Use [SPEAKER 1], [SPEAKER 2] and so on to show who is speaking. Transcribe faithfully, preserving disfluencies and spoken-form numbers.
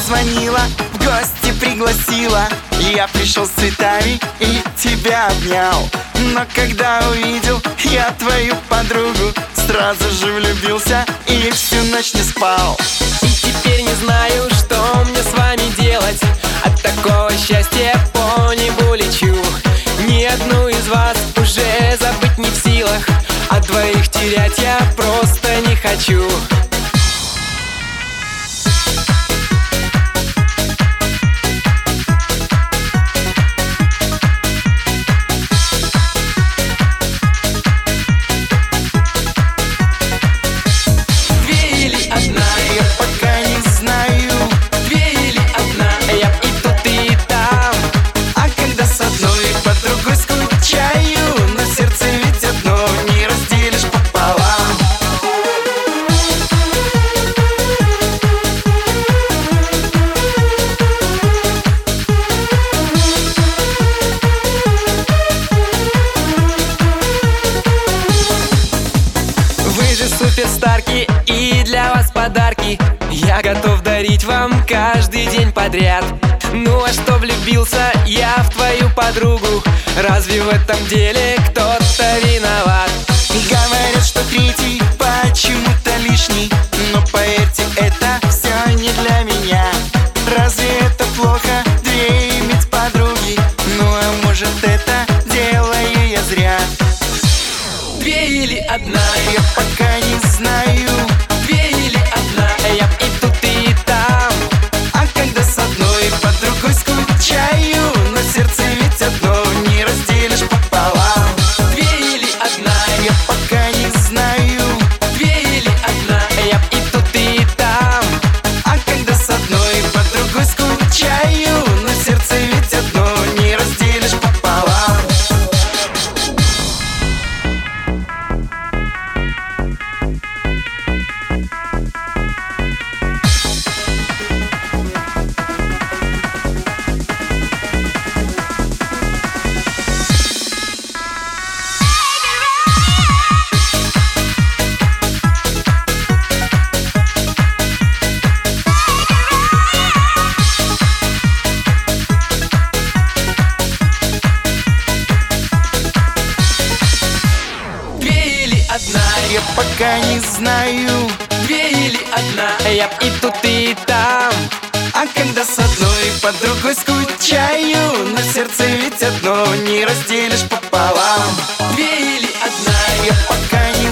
[SPEAKER 1] позвонила, в гости пригласила. Я пришел с цветами и тебя обнял. Но когда увидел я твою подругу, сразу же влюбился и всю ночь не спал.
[SPEAKER 2] И теперь не знаю, что мне с вами делать. От такого счастья по небу лечу. Ни одну из вас уже забыть не в силах, а двоих терять я просто не хочу. Суперстарки, и для вас подарки я готов дарить вам каждый день подряд. Ну а что влюбился я в твою подругу? Разве в этом деле кто-то виноват?
[SPEAKER 1] Говорят, что третий почему-то лишний, но поверьте, это все не для меня. Разве это плохо, две иметь подруги? Ну а может, это делаю я зря?
[SPEAKER 2] Две или одна?
[SPEAKER 1] Я пока не знаю.
[SPEAKER 2] Две или одна? Я и тут, и там.
[SPEAKER 1] А когда с одной под другой скучаю, но сердце ведь одно, не разделишь пополам.
[SPEAKER 2] Две или одна?
[SPEAKER 1] Я пока не знаю.
[SPEAKER 2] Две или одна? Я и тут, и там.
[SPEAKER 1] А когда с одной под другой скучаю, но сердце ведь одно, не разделишь пополам. Я пока не знаю.
[SPEAKER 2] Две или одна? Я и тут, и там.
[SPEAKER 1] А когда с одной под другой скучаю, но сердце ведь одно, не разделишь пополам.
[SPEAKER 2] Две или одна?
[SPEAKER 1] Я пока не